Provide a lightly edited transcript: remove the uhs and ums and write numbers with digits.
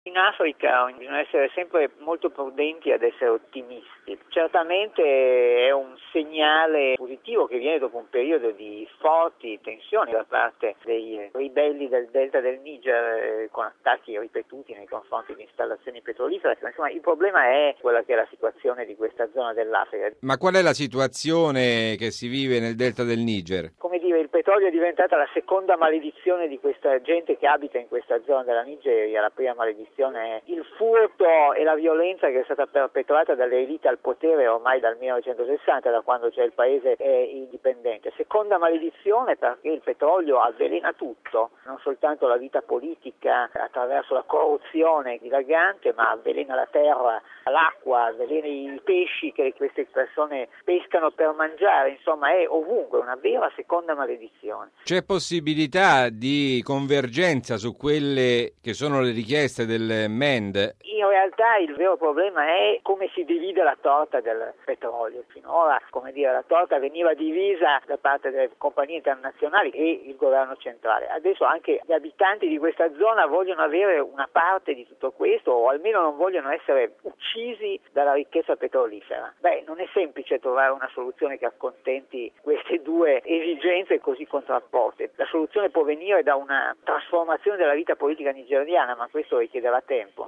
In Africa bisogna essere sempre molto prudenti ad essere ottimisti. Certamente è un segnale positivo che viene dopo un periodo di forti tensioni da parte dei ribelli del delta del Niger con attacchi ripetuti nei confronti di installazioni petrolifere. Insomma, il problema è quella che è la situazione di questa zona dell'Africa. Ma qual è la situazione che si vive nel delta del Niger? Come dire, il petrolio è diventata la seconda maledizione di questa gente che abita in questa zona della Nigeria. La prima maledizione è il furto e la violenza che è stata perpetrata dalle elite al potere ormai dal 1960, da quando il paese è indipendente. Seconda maledizione perché il petrolio avvelena tutto, non soltanto la vita politica attraverso la corruzione dilagante, ma avvelena la terra, l'acqua, avvelena i pesci che queste persone pescano per mangiare, insomma è ovunque una vera seconda maledizione. C'è possibilità di convergenza su quelle che sono le richieste del MEND? In realtà il vero problema è come si divide la torta del petrolio. Finora, la torta veniva divisa da parte delle compagnie internazionali e il governo centrale. Adesso anche gli abitanti di questa zona vogliono avere una parte di tutto questo, o almeno non vogliono essere uccisi dalla ricchezza petrolifera. Non è semplice trovare una soluzione che accontenti queste due esigenze così contrapposte. La soluzione può venire da una trasformazione della vita politica nigeriana, ma questo richiederà tempo.